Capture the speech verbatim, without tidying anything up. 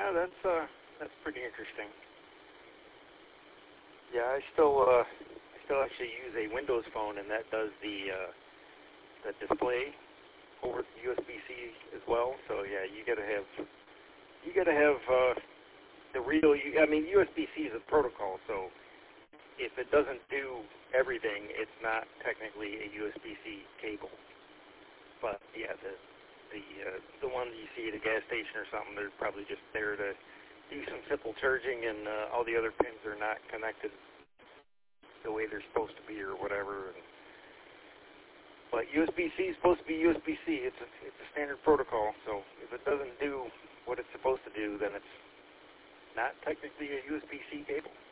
Yeah, that's uh, that's pretty interesting. Yeah, I still uh, I still actually use a Windows phone, and that does the uh, the display over U S B C as well. So yeah, you gotta have you gotta have uh, the real. I mean, U S B C is a protocol, so if it doesn't do everything, it's not technically a U S B C cable. But yeah, the the uh, the ones you see at a gas station or something, they're probably just there to do some simple charging, and uh, all the other pins are not connected the way they're supposed to be or whatever. And, but U S B C is supposed to be U S B C. It's a, it's a standard protocol. So if it doesn't do what it's supposed to do, then it's not technically a U S B C cable.